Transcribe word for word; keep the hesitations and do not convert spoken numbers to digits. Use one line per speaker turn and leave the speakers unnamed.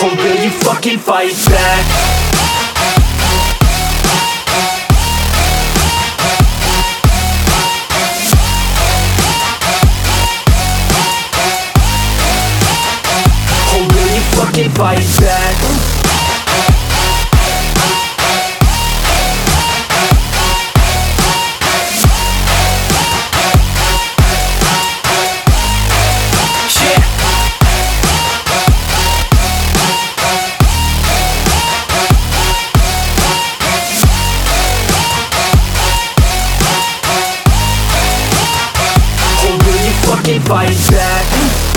Or will you fucking fight back? Or will you fucking fight back? Fucking fight back.